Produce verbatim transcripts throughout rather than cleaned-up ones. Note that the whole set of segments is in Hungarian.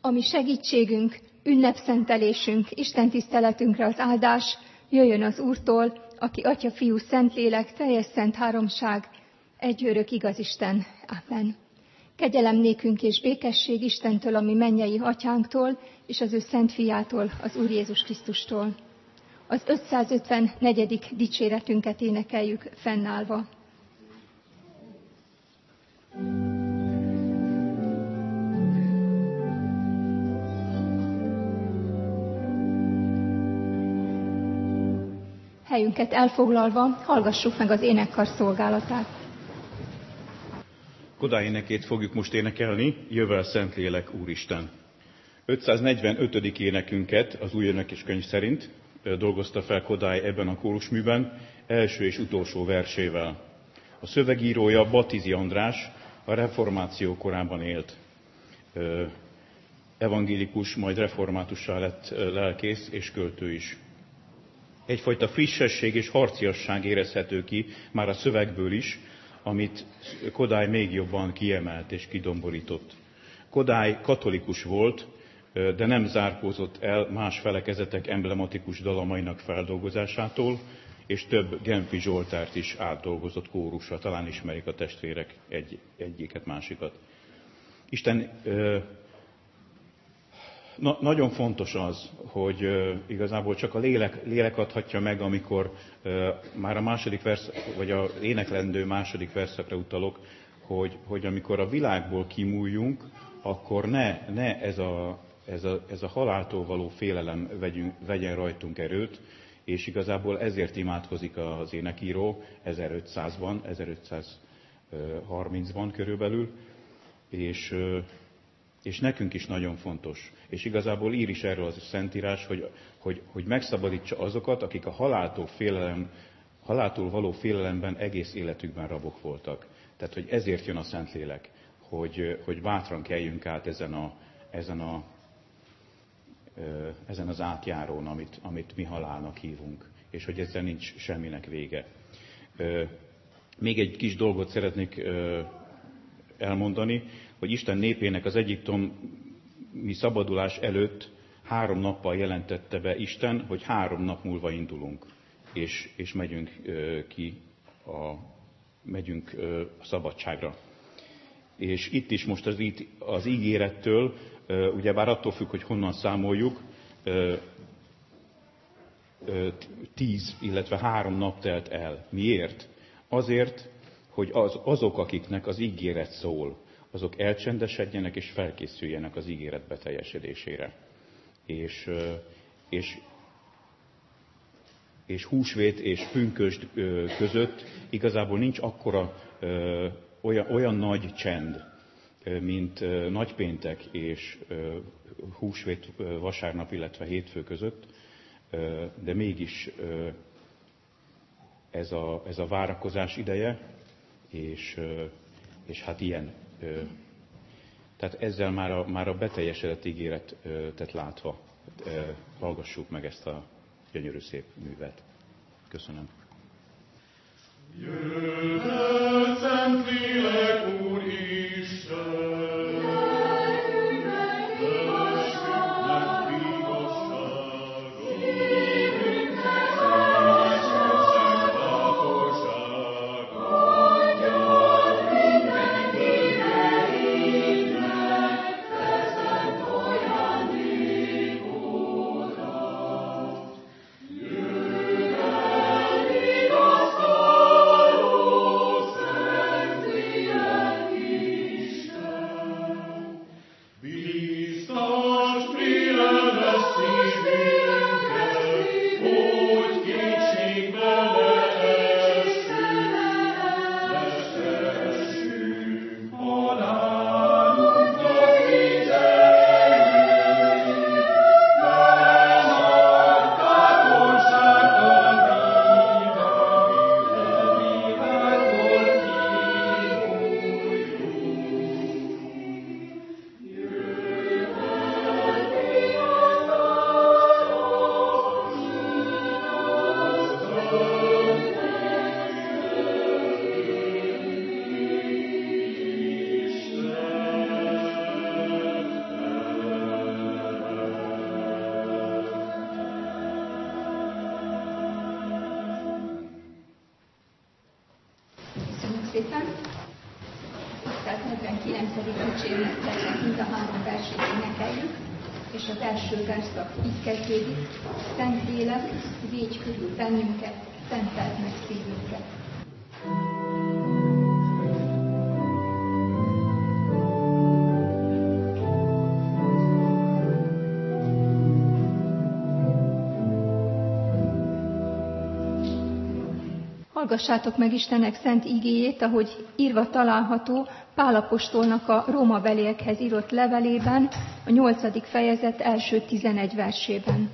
ami segítségünk, ünnepszentelésünk, Isten tiszteletünkre az áldás jöjjön az Úrtól, aki Atya, Fiú, Szentlélek, teljes szent háromság, egy örök igaz Isten. Amen. Kegyelem nékünk és békesség Istentől, ami mennyei atyánktól, és az ő szent fiától, az Úr Jézus Krisztustól. Az ötszázötvennegyedik dicséretünket énekeljük fennállva. Helyünket elfoglalva, hallgassuk meg az énekkar szolgálatát. Kodály énekét fogjuk most énekelni, Jövel Szentlélek Úristen. ötszáznegyvenötödik énekünket az új énekeskönyv szerint dolgozta fel Kodály ebben a kórusműben, első és utolsó versével. A szövegírója Batizi András, a reformáció korában élt. Evangélikus, majd reformátussá lett lelkész és költő is. Egyfajta frissesség és harciasság érezhető ki már a szövegből is, amit Kodály még jobban kiemelt és kidomborított. Kodály katolikus volt, de nem zárkózott el más felekezetek emblematikus dalamainak feldolgozásától, és több genfi zsoltárt is átdolgozott kórusra, talán ismerik a testvérek egy, egyiket, másikat. Isten, na, nagyon fontos az, hogy igazából csak a lélek, lélek adhatja meg, amikor már a második versz, vagy az éneklendő második verszakra utalok, hogy, hogy amikor a világból kimúljunk, akkor ne, ne ez, a, ez, a, ez a haláltól való félelem vegyünk, vegyen rajtunk erőt, és igazából ezért imádkozik az énekíró ezerötszázban, ezerötszázharmincban körülbelül, és, és nekünk is nagyon fontos. És igazából ír is erről az a Szentírás, hogy, hogy, hogy megszabadítsa azokat, akik a haláltól, félelem, haláltól való félelemben egész életükben rabok voltak. Tehát, hogy ezért jön a Szentlélek, hogy, hogy bátran kelljünk át ezen, a, ezen, a, ezen az átjárón, amit, amit mi halálnak hívunk, és hogy ezzel nincs semminek vége. Még egy kis dolgot szeretnék elmondani, hogy Isten népének az egyiptomi szabadulás előtt három nappal jelentette be Isten, hogy három nap múlva indulunk, és, és megyünk ki a, megyünk a szabadságra. És itt is most az, az ígérettől, ugyebár attól függ, hogy honnan számoljuk, tíz, illetve három nap telt el. Miért? Azért, hogy az, azok, akiknek az ígéret szól, azok elcsendesedjenek és felkészüljenek az ígéret beteljesedésére. És, és, és húsvét és pünkösd között igazából nincs akkora olyan, olyan nagy csend, mint nagypéntek és húsvét vasárnap, illetve hétfő között, de mégis ez a, ez a várakozás ideje, és, és hát ilyen. Tehát ezzel már a, már a beteljesedett ígéretet látva hallgassuk meg ezt a gyönyörű szép művet. Köszönöm. Jöjjön, Szentlélek Úristen! innen pedig dicsérnek mind a három versét énekeljük, és az első verszak így kezdődik: Szentlélek, védj körül bennünket, szenteld meg szívünket. Hallgassátok meg Istennek szent igéjét, ahogy írva található Pál apostolnak a rómabeliekhez írott levelében, a nyolcadik fejezet első tizenegy versében.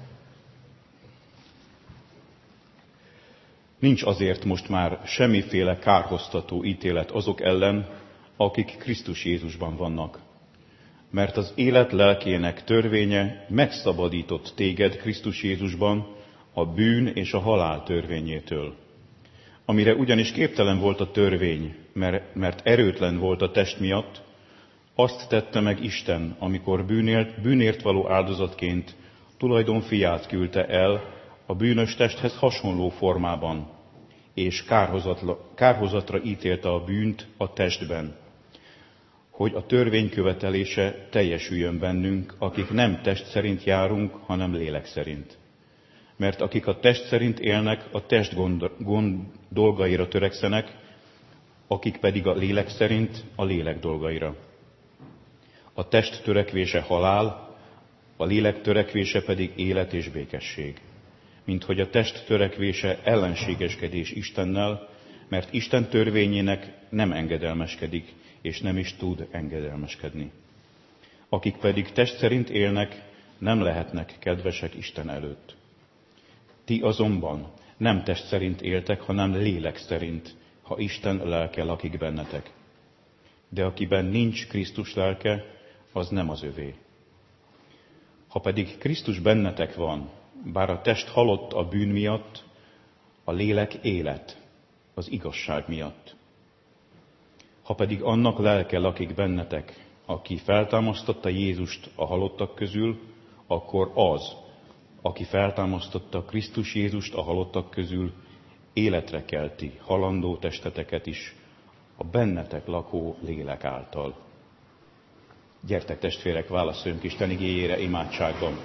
Nincs azért most már semmiféle kárhoztató ítélet azok ellen, akik Krisztus Jézusban vannak. Mert az élet lelkének törvénye megszabadított téged Krisztus Jézusban a bűn és a halál törvényétől. Amire ugyanis képtelen volt a törvény, mert, mert erőtlen volt a test miatt, azt tette meg Isten, amikor bűnért, bűnért való áldozatként tulajdon fiát küldte el a bűnös testhez hasonló formában, és kárhozatra, kárhozatra ítélte a bűnt a testben, hogy a törvény követelése teljesüljön bennünk, akik nem test szerint járunk, hanem lélek szerint. Mert akik a test szerint élnek, a test gond, gond dolgaira törekszenek, akik pedig a lélek szerint a lélek dolgaira. A test törekvése halál, a lélek törekvése pedig élet és békesség. Mint hogy a test törekvése ellenségeskedés Istennel, mert Isten törvényének nem engedelmeskedik, és nem is tud engedelmeskedni. Akik pedig test szerint élnek, nem lehetnek kedvesek Isten előtt. Ti azonban nem test szerint éltek, hanem lélek szerint, ha Isten lelke lakik bennetek. De akiben nincs Krisztus lelke, az nem az övé. Ha pedig Krisztus bennetek van, bár a test halott a bűn miatt, a lélek élet az igazság miatt. Ha pedig annak lelke lakik bennetek, aki feltámasztotta Jézust a halottak közül, akkor az, aki feltámasztotta Krisztus Jézust a halottak közül, életre kelti halandó testeteket is a bennetek lakó lélek által. Gyertek testvérek, válaszoljunk Isten igéjére imádságban.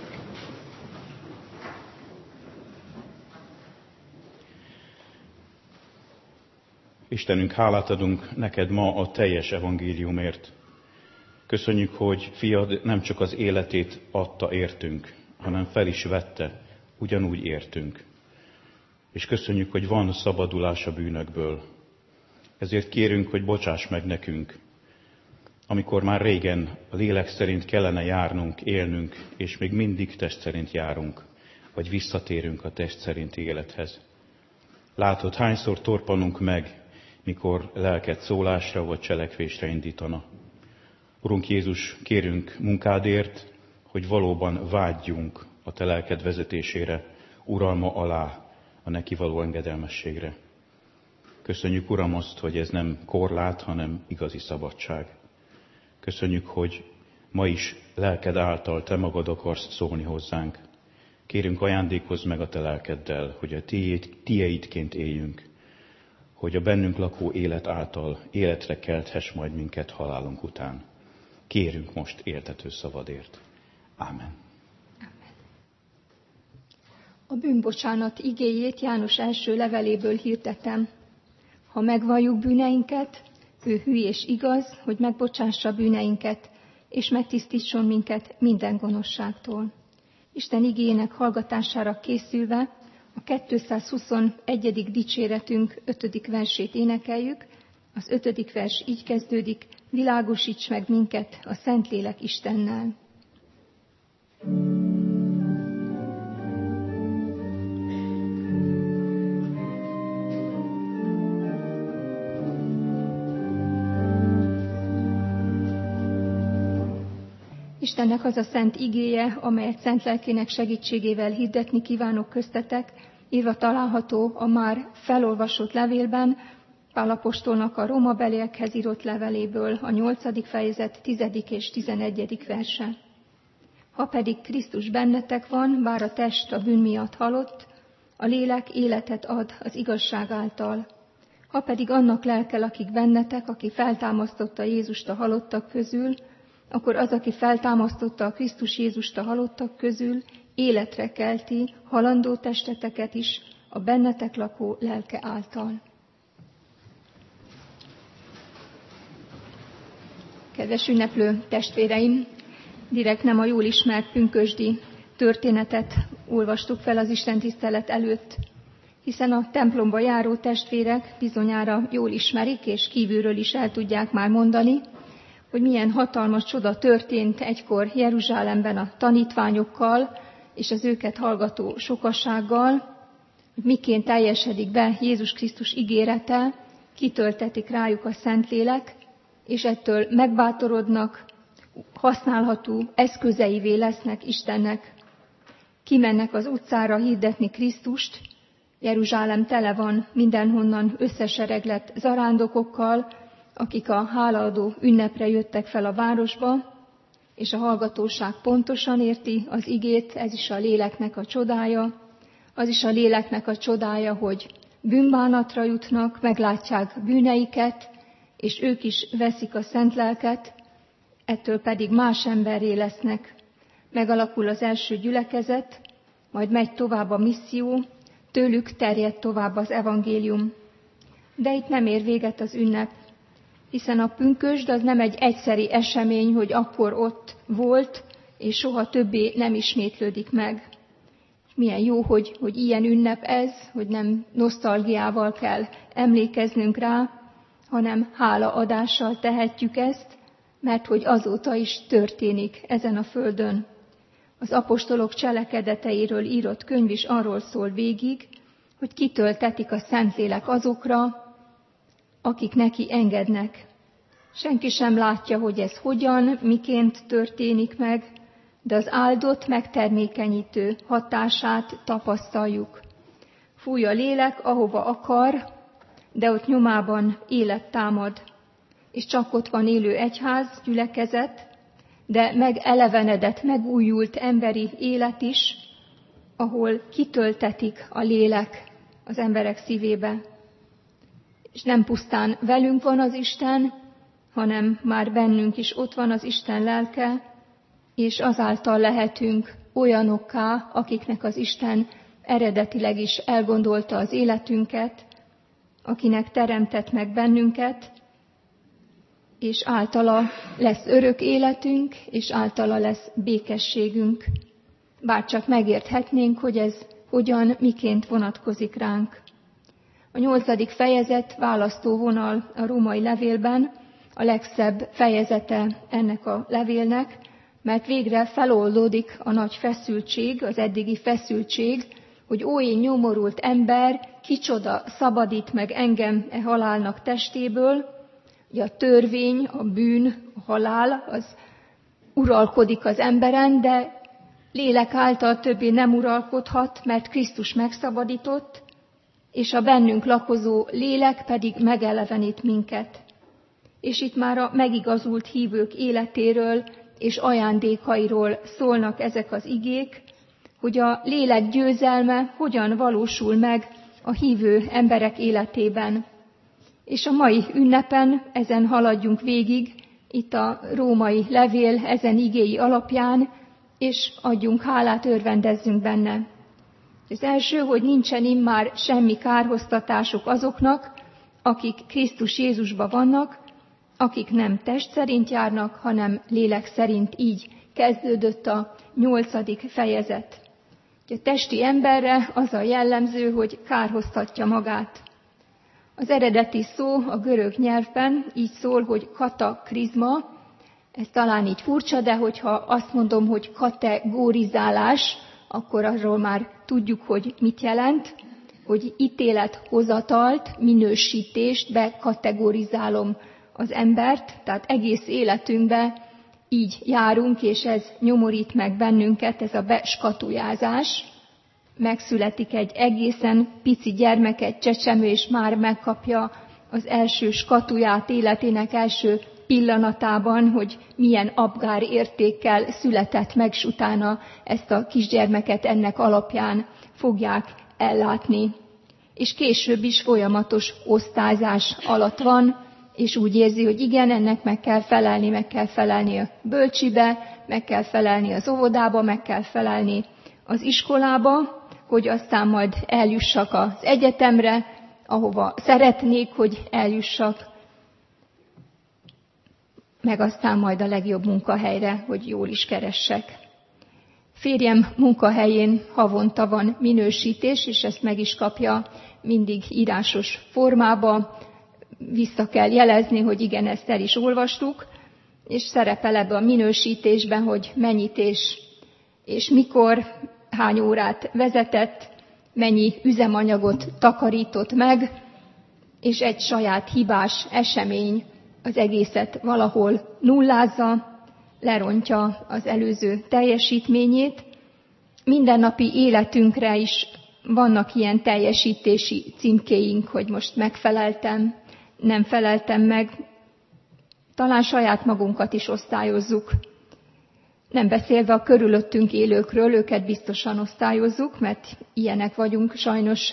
Istenünk, hálát adunk neked ma a teljes evangéliumért. Köszönjük, hogy fiad nem csak az életét adta értünk, hanem fel is vette, ugyanúgy értünk. És köszönjük, hogy van szabadulás a bűnökből. Ezért kérünk, hogy bocsáss meg nekünk, amikor már régen a lélek szerint kellene járnunk, élnünk, és még mindig test szerint járunk, vagy visszatérünk a test szerinti élethez. Látod, hányszor torpanunk meg, mikor lelked szólásra vagy cselekvésre indítana. Urunk Jézus, kérünk munkádért, hogy valóban vágyjunk a te lelked vezetésére, uralma alá, a neki való engedelmességre. Köszönjük, Uram, azt, hogy ez nem korlát, hanem igazi szabadság. Köszönjük, hogy ma is lelked által te magad akarsz szólni hozzánk. Kérünk, ajándékozz meg a te lelkeddel, hogy a tiéd, tieidként éljünk, hogy a bennünk lakó élet által életre kelthess majd minket halálunk után. Kérünk most éltető szavadért. Ámen. A bűnbocsánat igéjét János első leveléből hirdetem. Ha megvalljuk bűneinket, ő hű és igaz, hogy megbocsássa bűneinket, és megtisztítson minket minden gonoszságtól. Isten igéjének hallgatására készülve a kétszázhuszonegyedik dicséretünk ötödik versét énekeljük. Az ötödik vers így kezdődik: világosíts meg minket a Szentlélek Istennel. Istennek az a szent igéje, amelyet szent lelkének segítségével hirdetni kívánok köztetek, írva található a már felolvasott levélben, Pál apostolnak a rómabeliekhez írott leveléből, a nyolcadik fejezet tizedik és tizenegyedik verse. Ha pedig Krisztus bennetek van, bár a test a bűn miatt halott, a lélek életet ad az igazság által. Ha pedig annak lelke lakik bennetek, aki feltámasztotta Jézust a halottak közül, akkor az, aki feltámasztotta a Krisztus Jézust a halottak közül, életre kelti halandó testeteket is a bennetek lakó lelke által. Kedves ünneplő testvéreim, direkt nem a jól ismert pünkösdi történetet olvastuk fel az istentisztelet előtt, hiszen a templomba járó testvérek bizonyára jól ismerik, és kívülről is el tudják már mondani, hogy milyen hatalmas csoda történt egykor Jeruzsálemben a tanítványokkal és az őket hallgató sokassággal, hogy miként teljesedik be Jézus Krisztus ígérete, kitöltetik rájuk a Szentlélek, és ettől megbátorodnak, használható eszközeivé lesznek Istennek. Kimennek az utcára hirdetni Krisztust, Jeruzsálem tele van mindenhonnan összesereglett zarándokokkal, akik a hálaadó ünnepre jöttek fel a városba, és a hallgatóság pontosan érti az igét, ez is a léleknek a csodája. Az is a léleknek a csodája, hogy bűnbánatra jutnak, meglátják bűneiket, és ők is veszik a szent lelket, ettől pedig más emberré lesznek. Megalakul az első gyülekezet, majd megy tovább a misszió, tőlük terjed tovább az evangélium. De itt nem ér véget az ünnep, hiszen a pünkösd az nem egy egyszeri esemény, hogy akkor ott volt, és soha többé nem ismétlődik meg. Milyen jó, hogy, hogy ilyen ünnep ez, hogy nem nosztalgiával kell emlékeznünk rá, hanem hálaadással tehetjük ezt, mert hogy azóta is történik ezen a földön. Az apostolok cselekedeteiről írott könyv is arról szól végig, hogy kitöltetik a Szentlélek azokra, akik neki engednek. Senki sem látja, hogy ez hogyan, miként történik meg, de az áldott megtermékenyítő hatását tapasztaljuk. Fúj a lélek, ahova akar, de ott nyomában élet támad, és csak ott van élő egyház, gyülekezet, de megelevenedett, megújult emberi élet is, ahol kitöltetik a lélek az emberek szívébe. És nem pusztán velünk van az Isten, hanem már bennünk is ott van az Isten lelke, és azáltal lehetünk olyanokká, akiknek az Isten eredetileg is elgondolta az életünket, akinek teremtett meg bennünket, és általa lesz örök életünk, és általa lesz békességünk. Bárcsak megérthetnénk, hogy ez hogyan, miként vonatkozik ránk. A nyolcadik fejezet választóvonal a római levélben, a legszebb fejezete ennek a levélnek, mert végre feloldódik a nagy feszültség, az eddigi feszültség, hogy ó, én nyomorult ember, kicsoda szabadít meg engem e halálnak testéből, hogy a törvény, a bűn, a halál, az uralkodik az emberen, de lélek által többé nem uralkodhat, mert Krisztus megszabadított, és a bennünk lakozó lélek pedig megelevenít minket. És itt már a megigazult hívők életéről és ajándékairól szólnak ezek az igék, hogy a lélek győzelme hogyan valósul meg a hívő emberek életében. És a mai ünnepen ezen haladjunk végig, itt a római levél ezen igéi alapján, és adjunk hálát, örvendezzünk benne. Az első, hogy nincsen immár semmi kárhoztatásuk azoknak, akik Krisztus Jézusban vannak, akik nem test szerint járnak, hanem lélek szerint. Így kezdődött a nyolcadik fejezet. A testi emberre az a jellemző, hogy kárhoztatja magát. Az eredeti szó a görög nyelvben így szól, hogy katakrizma, ez talán így furcsa, de hogyha azt mondom, hogy kategorizálás, akkor arról már tudjuk, hogy mit jelent, hogy ítélethozatalt, minősítést bekategorizálom az embert, tehát egész életünkben így járunk, és ez nyomorít meg bennünket, ez a beskatujázás. Megszületik egy egészen pici gyermek, egy csecsemő, és már megkapja az első skatuját életének első pillanatában, hogy milyen abgár értékkel született meg, s utána ezt a kisgyermeket ennek alapján fogják ellátni. és később is folyamatos osztályzás alatt van, és úgy érzi, hogy igen, ennek meg kell felelni, meg kell felelni a bölcsibe, meg kell felelni az óvodába, meg kell felelni az iskolába, hogy aztán majd eljussak az egyetemre, ahova szeretnék, hogy eljussak, meg aztán majd a legjobb munkahelyre, hogy jól is keressek. Férjem munkahelyén havonta van minősítés, és ezt meg is kapja mindig írásos formába. Vissza kell jelezni, hogy igen, ezt el is olvastuk, és szerepel ebbe a minősítésben, hogy mennyit és, és mikor, hány órát vezetett, mennyi üzemanyagot takarított meg, és egy saját hibás esemény az egészet valahol nullázza, lerontja az előző teljesítményét. Mindennapi életünkre is vannak ilyen teljesítési címkéink, hogy most megfeleltem, nem feleltem meg. Talán saját magunkat is osztályozzuk. Nem beszélve a körülöttünk élőkről, őket biztosan osztályozzuk, mert ilyenek vagyunk sajnos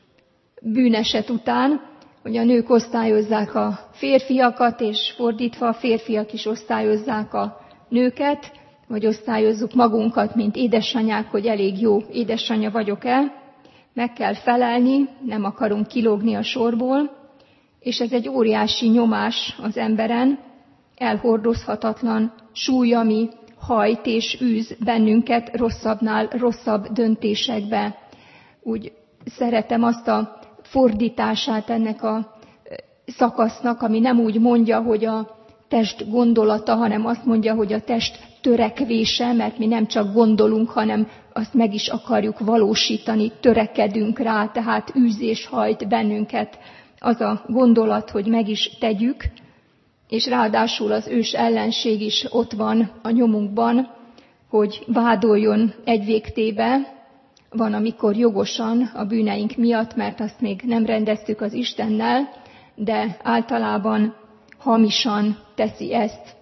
bűneset után, hogy a nők osztályozzák a férfiakat, és fordítva a férfiak is osztályozzák a nőket, vagy osztályozzuk magunkat, mint édesanyák, hogy elég jó édesanyja vagyok-e. Meg kell felelni, nem akarunk kilógni a sorból, és ez egy óriási nyomás az emberen, elhordozhatatlan súly, ami hajt és űz bennünket rosszabbnál rosszabb döntésekbe. Úgy szeretem azt a fordítását ennek a szakasznak, ami nem úgy mondja, hogy a test gondolata, hanem azt mondja, hogy a test törekvése, mert mi nem csak gondolunk, hanem azt meg is akarjuk valósítani, törekedünk rá, tehát űzés hajt bennünket az a gondolat, hogy meg is tegyük, és ráadásul az ős ellenség is ott van a nyomunkban, hogy vádoljon egy végtébe. Van, amikor jogosan a bűneink miatt, mert azt még nem rendeztük az Istennel, de általában hamisan teszi ezt.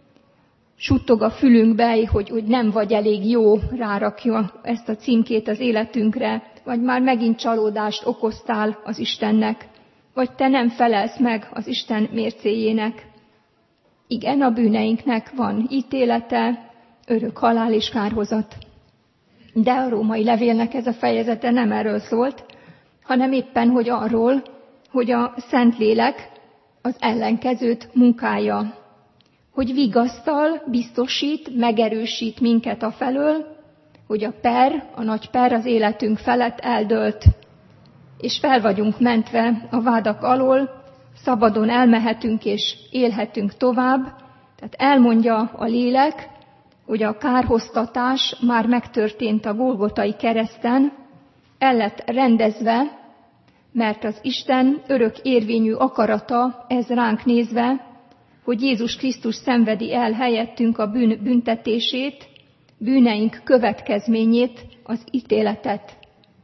Suttog a fülünkbe, hogy, hogy nem vagy elég jó, rárakja ezt a címkét az életünkre, vagy már megint csalódást okoztál az Istennek, vagy te nem felelsz meg az Isten mércéjének. Igen, a bűneinknek van ítélete, örök halál és kárhozat. De a római levélnek ez a fejezete nem erről szólt, hanem éppen, hogy arról, hogy a Szentlélek az ellenkezőt munkálja, hogy vigasztal, biztosít, megerősít minket afelől, hogy a per, a nagy per az életünk felett eldőlt, és fel vagyunk mentve a vádak alól, szabadon elmehetünk és élhetünk tovább. Tehát elmondja a lélek, hogy a kárhoztatás már megtörtént a Golgotai kereszten, el lett rendezve, mert az Isten örök érvényű akarata, ez ránk nézve, hogy Jézus Krisztus szenvedi el helyettünk a bűn büntetését, bűneink következményét, az ítéletet.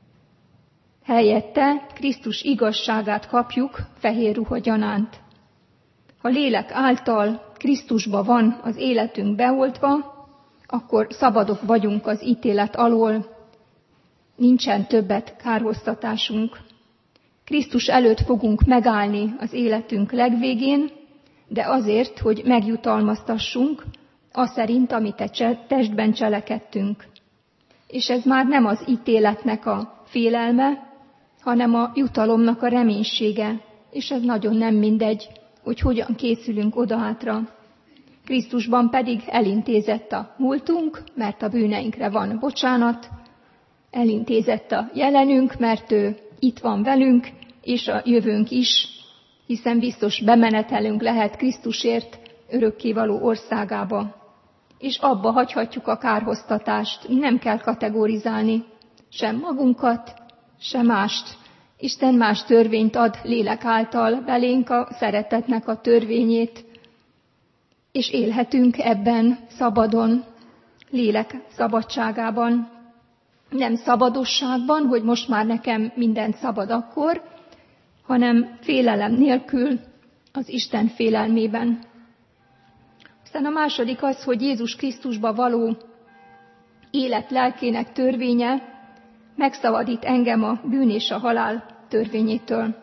Helyette Krisztus igazságát kapjuk fehér ruha gyanánt. Ha lélek által Krisztusba van az életünk beoltva, akkor szabadok vagyunk az ítélet alól, nincsen többet kárhoztatásunk. Krisztus előtt fogunk megállni az életünk legvégén, de azért, hogy megjutalmaztassunk, az szerint, amit te testben cselekedtünk. És ez már nem az ítéletnek a félelme, hanem a jutalomnak a reménysége, és ez nagyon nem mindegy, hogy hogyan készülünk odahátra. Krisztusban pedig elintézett a múltunk, mert a bűneinkre van bocsánat, elintézett a jelenünk, mert ő itt van velünk, és a jövőnk is, hiszen biztos bemenetelünk lehet Krisztusért örökkévaló országába. És abba hagyhatjuk a kárhoztatást, nem kell kategorizálni sem magunkat, sem mást. Isten más törvényt ad lélek által belénk, a szeretetnek a törvényét, és élhetünk ebben szabadon, lélek szabadságában, nem szabadosságban, hogy most már nekem minden szabad akkor, hanem félelem nélkül az Isten félelmében. Aztán a második az, hogy Jézus Krisztusba való élet lelkének törvénye megszabadít engem a bűn és a halál törvényétől.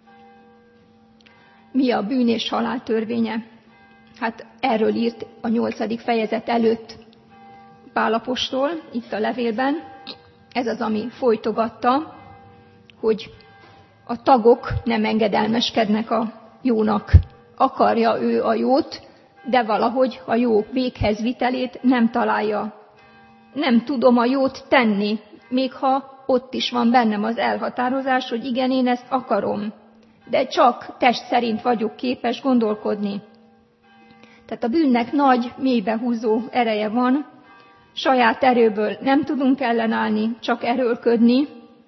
Mi a bűn és halál törvénye? Hát erről írt a nyolcadik fejezet előtt Pál apostol, itt a levélben. Ez az, ami folytogatta, hogy a tagok nem engedelmeskednek a jónak. Akarja ő a jót, de valahogy a jó véghez vitelét nem találja. Nem tudom a jót tenni, még ha ott is van bennem az elhatározás, hogy igen, én ezt akarom. De csak test szerint vagyok képes gondolkodni. Tehát a bűnnek nagy, mélybe húzó ereje van, saját erőből nem tudunk ellenállni, csak erőlködni,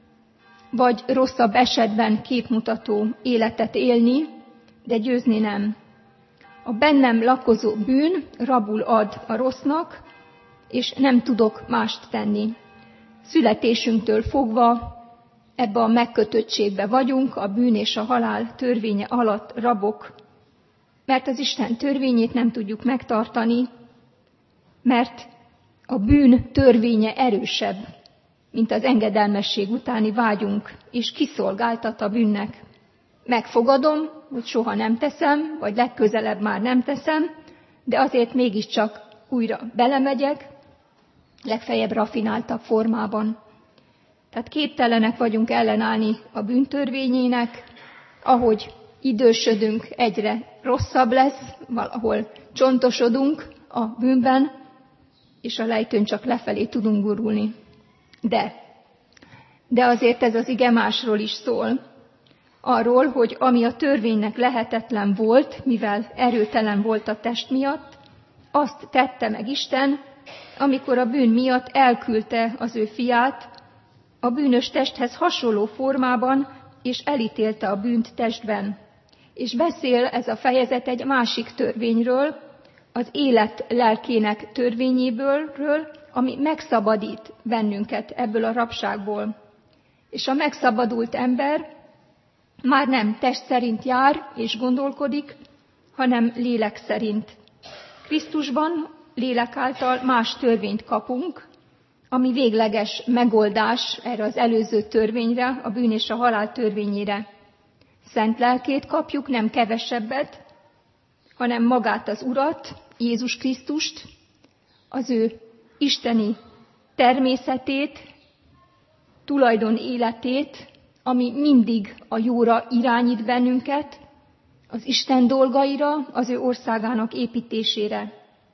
vagy rosszabb esetben képmutató életet élni, de győzni nem. A bennem lakozó bűn rabul ad a rossznak, és nem tudok mást tenni. Születésünktől fogva ebbe a megkötöttségbe vagyunk, a bűn és a halál törvénye alatt rabok, mert az Isten törvényét nem tudjuk megtartani, mert a bűn törvénye erősebb, mint az engedelmesség utáni vágyunk, és kiszolgáltat a bűnnek. Megfogadom, hogy soha nem teszem, vagy legközelebb már nem teszem, de azért mégiscsak újra belemegyek, legfeljebb rafináltabb formában. Tehát képtelenek vagyunk ellenállni a bűntörvényének, ahogy idősödünk, egyre rosszabb lesz, valahol csontosodunk a bűnben, és a lejtőn csak lefelé tudunk gurulni. De, de azért ez az ige másról is szól. Arról, hogy ami a törvénynek lehetetlen volt, mivel erőtelen volt a test miatt, azt tette meg Isten, amikor a bűn miatt elküldte az ő fiát a bűnös testhez hasonló formában, és elítélte a bűnt testben. És beszél ez a fejezet egy másik törvényről, az élet lelkének törvényéből, ami megszabadít bennünket ebből a rabságból. És a megszabadult ember már nem test szerint jár és gondolkodik, hanem lélek szerint. Krisztusban lélek által más törvényt kapunk, ami végleges megoldás erre az előző törvényre, a bűn és a halál törvényére. Szent lelkét kapjuk, nem kevesebbet, hanem magát az Urat, Jézus Krisztust, az ő isteni természetét, tulajdon életét, ami mindig a jóra irányít bennünket, az Isten dolgaira, az ő országának építésére.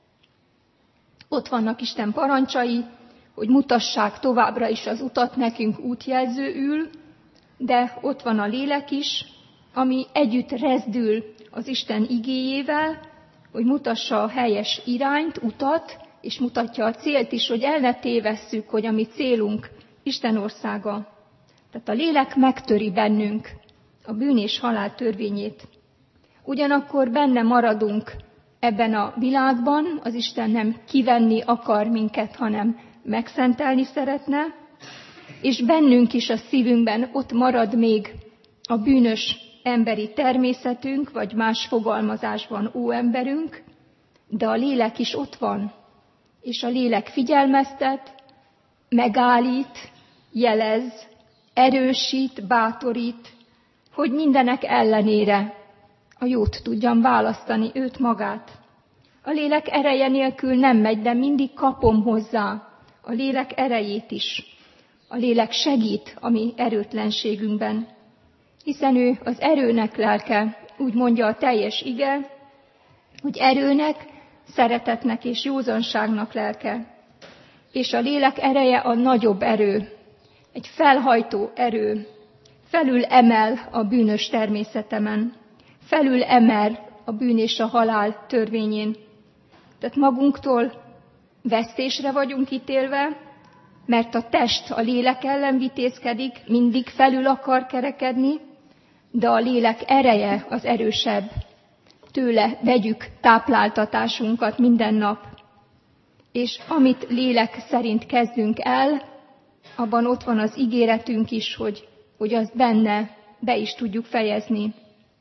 Ott vannak Isten parancsai, hogy mutassák továbbra is az utat nekünk útjelzőül, de ott van a lélek is, ami együtt rezdül az Isten igéjével, hogy mutassa a helyes irányt, utat, és mutatja a célt is, hogy el ne tévesszük, hogy a mi célunk Isten országa. Tehát a lélek megtöri bennünk a bűn és halál törvényét. Ugyanakkor benne maradunk ebben a világban, az Isten nem kivenni akar minket, hanem megszentelni szeretne, és bennünk is a szívünkben ott marad még a bűnös emberi természetünk, vagy más fogalmazásban óemberünk, de a lélek is ott van, és a lélek figyelmeztet, megállít, jelez, erősít, bátorít, hogy mindenek ellenére a jót tudjam választani, őt magát. A lélek ereje nélkül nem megy, de mindig kapom hozzá a lélek erejét is. A lélek segít a mi erőtlenségünkben, hiszen ő az erőnek lelke, úgy mondja a teljes ige, hogy erőnek, szeretetnek és józanságnak lelke. És a lélek ereje a nagyobb erő, egy felhajtó erő, felül emel a bűnös természetemen, felül emel a bűn és a halál törvényén. Tehát magunktól vesztésre vagyunk ítélve, mert a test a lélek ellen vitézkedik, mindig felül akar kerekedni, de a lélek ereje az erősebb. Tőle vegyük tápláltatásunkat minden nap. És amit lélek szerint kezdünk el, abban ott van az ígéretünk is, hogy, hogy azt benne be is tudjuk fejezni.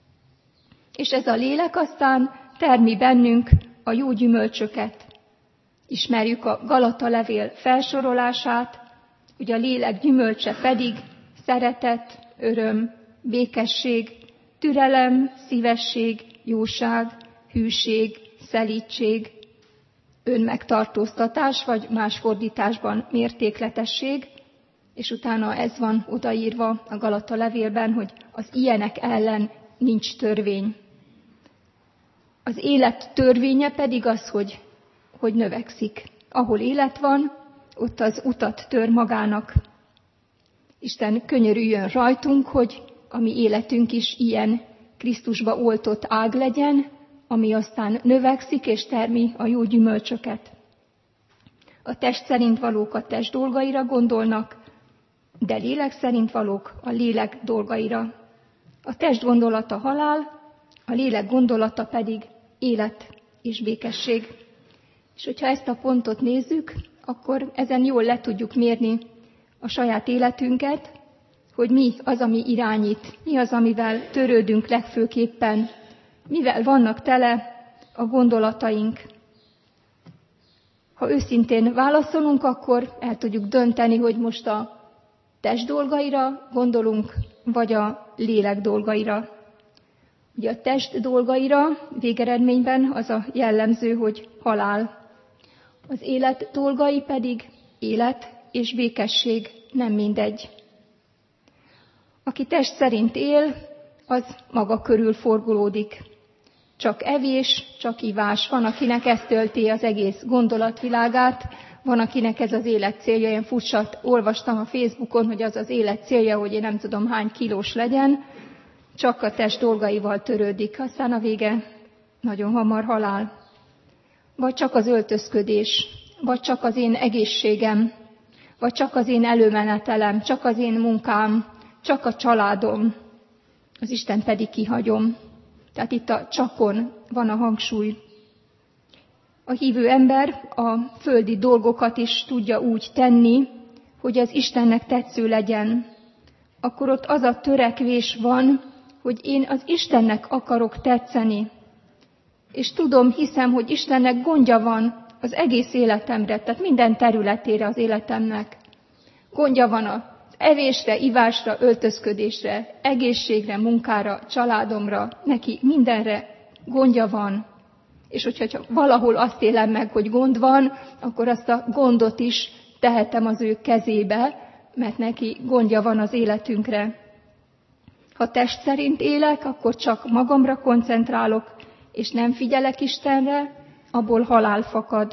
És ez a lélek aztán termi bennünk a jó gyümölcsöket. Ismerjük a Galata levél felsorolását, hogy a lélek gyümölcse pedig szeretet, öröm, békesség, türelem, szívesség, jóság, hűség, szelídség, önmegtartóztatás, vagy más fordításban mértékletesség, és utána ez van odaírva a Galata levélben, hogy az ilyenek ellen nincs törvény. Az élet törvénye pedig az, hogy, hogy növekszik. Ahol élet van, ott az utat tör magának. Isten könyörüljön rajtunk, hogy a mi életünk is ilyen Krisztusba oltott ág legyen, ami aztán növekszik és termi a jó gyümölcsöket. A test szerint valók a test dolgaira gondolnak, de lélek szerint valók a lélek dolgaira. A test gondolata halál, a lélek gondolata pedig élet és békesség. És hogyha ezt a pontot nézzük, akkor ezen jól le tudjuk mérni a saját életünket, hogy mi az, ami irányít, mi az, amivel törődünk legfőképpen, mivel vannak tele a gondolataink. Ha őszintén válaszolunk, akkor el tudjuk dönteni, hogy most a test dolgaira gondolunk, vagy a lélek dolgaira. Ugye a test dolgaira végeredményben az a jellemző, hogy halál. Az élet dolgai pedig élet és békesség, nem mindegy. Aki test szerint él, az maga körül forgolódik. Csak evés, csak ivás. Van, akinek ez tölti az egész gondolatvilágát, van, akinek ez az élet célja. Én fussat olvastam a Facebookon, hogy az az élet célja, hogy én nem tudom hány kilós legyen, csak a test dolgaival törődik. Aztán a vége nagyon hamar halál. Vagy csak az öltözködés, vagy csak az én egészségem, vagy csak az én előmenetelem, csak az én munkám, csak a családom, az Isten pedig kihagyom. Tehát itt a csakon van a hangsúly. A hívő ember a földi dolgokat is tudja úgy tenni, hogy az Istennek tetsző legyen. Akkor ott az a törekvés van, hogy én az Istennek akarok tetszeni. És tudom, hiszem, hogy Istennek gondja van az egész életemre, tehát minden területére az életemnek. Gondja van az evésre, ivásra, öltözködésre, egészségre, munkára, családomra, neki mindenre gondja van. És hogyha valahol azt élem meg, hogy gond van, akkor azt a gondot is tehetem az ő kezébe, mert neki gondja van az életünkre. Ha test szerint élek, akkor csak magamra koncentrálok, és nem figyelek Istenre, abból halál fakad.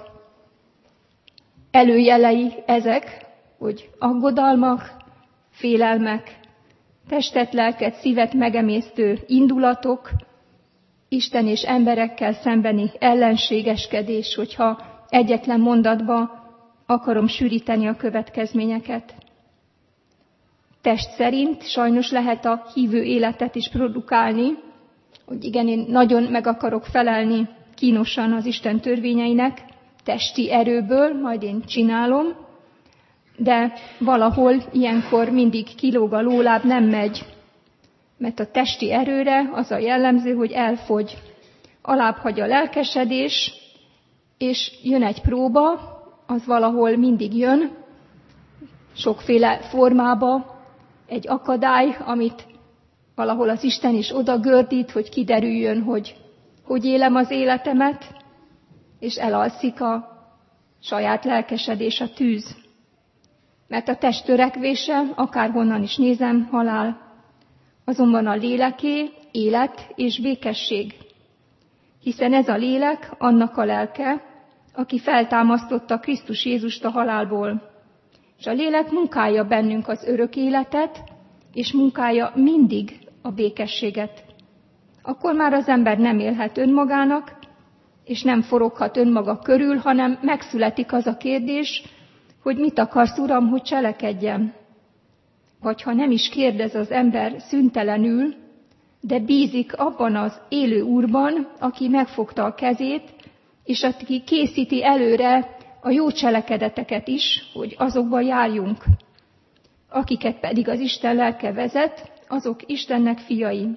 Előjelei ezek, hogy aggodalmak, félelmek, testet, lelket, szívet megemésztő indulatok, Isten és emberekkel szembeni ellenségeskedés, hogyha egyetlen mondatba akarom sűríteni a következményeket. Test szerint sajnos lehet a hívő életet is produkálni, hogy igen, én nagyon meg akarok felelni kínosan az Isten törvényeinek, testi erőből, majd én csinálom, de valahol ilyenkor mindig kilóg a lóláb, nem megy, mert a testi erőre az a jellemző, hogy elfogy. Alább hagy a lelkesedés, és jön egy próba, az valahol mindig jön, sokféle formába, egy akadály, amit valahol az Isten is oda gördít, hogy kiderüljön, hogy hogy élem az életemet, és elalszik a saját lelkesedés, a tűz. Mert a test törekvése, akárhonnan is nézem, halál. Azonban a léleké élet és békesség. Hiszen ez a lélek annak a lelke, aki feltámasztotta Krisztus Jézust a halálból. És a lélek munkálja bennünk az örök életet, és munkálja mindig a békességet. Akkor már az ember nem élhet önmagának, és nem foroghat önmaga körül, hanem megszületik az a kérdés, hogy mit akarsz, Uram, hogy cselekedjem. Vagy ha nem is kérdez az ember szüntelenül, de bízik abban az élő Úrban, aki megfogta a kezét, és aki készíti előre a jó cselekedeteket is, hogy azokba járjunk. Akiket pedig az Isten lelke vezet, azok Istennek fiai.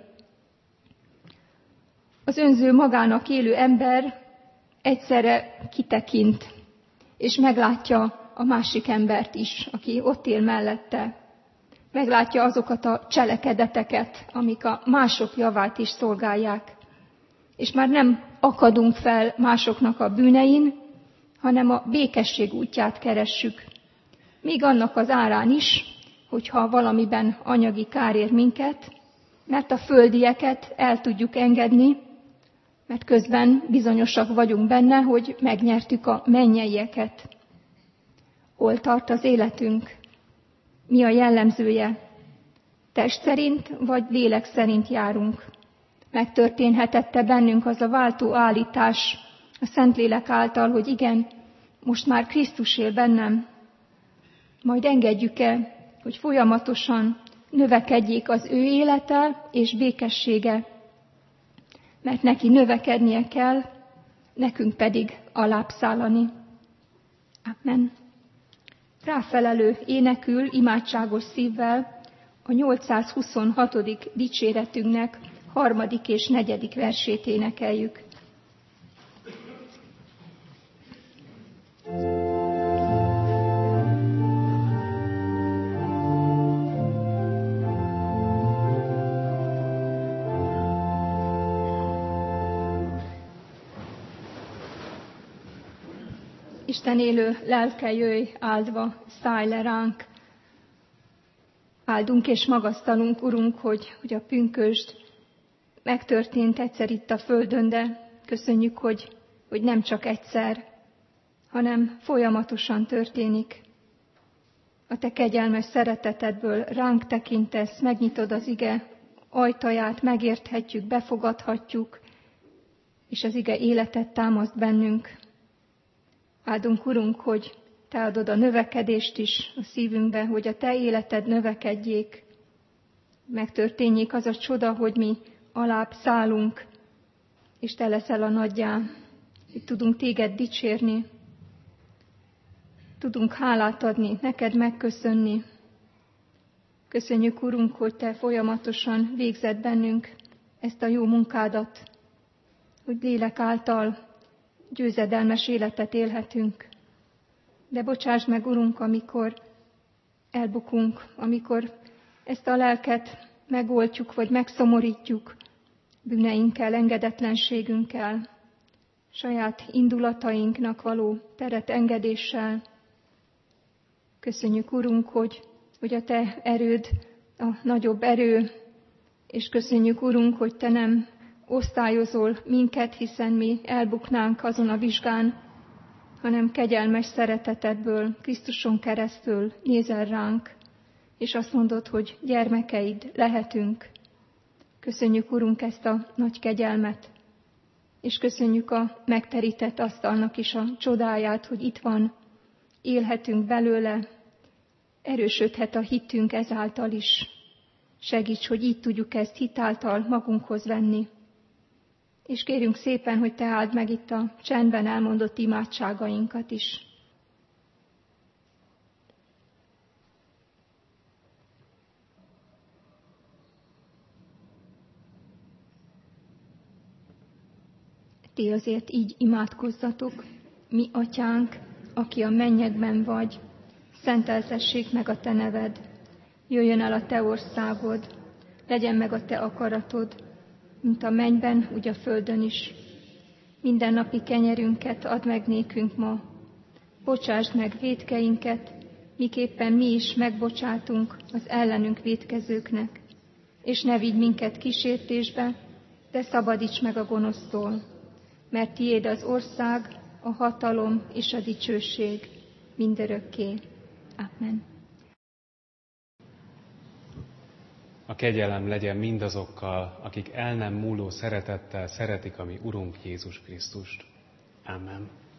Az önző magának élő ember egyszerre kitekint, és meglátja a másik embert is, aki ott él mellette. Meglátja azokat a cselekedeteket, amik a mások javát is szolgálják. És már nem akadunk fel másoknak a bűnein, hanem a békesség útját keressük. Még annak az árán is, hogyha valamiben anyagi kár ér minket, mert a földieket el tudjuk engedni, mert közben bizonyosak vagyunk benne, hogy megnyertük a mennyeieket. Hol tart az életünk? Mi a jellemzője? Test szerint vagy lélek szerint járunk? Megtörténhetette bennünk az a váltó állítás a Szentlélek által, hogy igen, most már Krisztus él bennem. Majd engedjük-e, hogy folyamatosan növekedjék az ő élete és békessége, mert neki növekednie kell, nekünk pedig alábbszállani. Amen. Ráfelelő énekül imádságos szívvel a nyolcszázhuszonhatodik dicséretünknek harmadik és negyedik versét énekeljük. Isten élő lelke, jöjj, áldva, szállj le ránk. Áldunk és magasztalunk, Urunk, hogy, hogy a pünkösd megtörtént egyszer itt a földön, de köszönjük, hogy, hogy nem csak egyszer, hanem folyamatosan történik. A te kegyelmes szeretetedből ránk tekintesz, megnyitod az ige ajtaját, megérthetjük, befogadhatjuk, és az ige életet támaszt bennünk. Áldunk, Urunk, hogy te adod a növekedést is a szívünkbe, hogy a te életed növekedjék, megtörténjék az a csoda, hogy mi alább szállunk, és te leszel a nagyjá, hogy tudunk téged dicsérni, tudunk hálát adni, neked megköszönni. Köszönjük, Urunk, hogy te folyamatosan végzed bennünk ezt a jó munkádat, hogy lélek által győzedelmes életet élhetünk. De bocsáss meg, Urunk, amikor elbukunk, amikor ezt a lelket megoltjuk, vagy megszomorítjuk bűneinkkel, engedetlenségünkkel, saját indulatainknak való teret engedéssel. Köszönjük, Urunk, hogy, hogy a te erőd a nagyobb erő, és köszönjük, Urunk, hogy te nem osztályozol minket, hiszen mi elbuknánk azon a vizsgán, hanem kegyelmes szeretetedből, Krisztuson keresztül nézel ránk, és azt mondod, hogy gyermekeid lehetünk. Köszönjük, Urunk, ezt a nagy kegyelmet, és köszönjük a megterített asztalnak is a csodáját, hogy itt van, élhetünk belőle, erősödhet a hitünk ezáltal is. Segíts, hogy így tudjuk ezt hitáltal magunkhoz venni. És kérünk szépen, hogy te áld meg itt a csendben elmondott imádságainkat is. Ti azért így imádkozzatok, mi atyánk, aki a mennyekben vagy, szenteltessék meg a te neved, jöjjön el a te országod, legyen meg a te akaratod, mint a mennyben, úgy a földön is. Minden napi kenyerünket add meg nékünk ma. Bocsásd meg vétkeinket, miképpen mi is megbocsátunk az ellenünk vétkezőknek. És ne vigy minket kísértésbe, de szabadíts meg a gonosztól. Mert tiéd az ország, a hatalom és a dicsőség mindörökké. Amen. A kegyelem legyen mindazokkal, akik el nem múló szeretettel szeretik a mi Urunk Jézus Krisztust. Amen.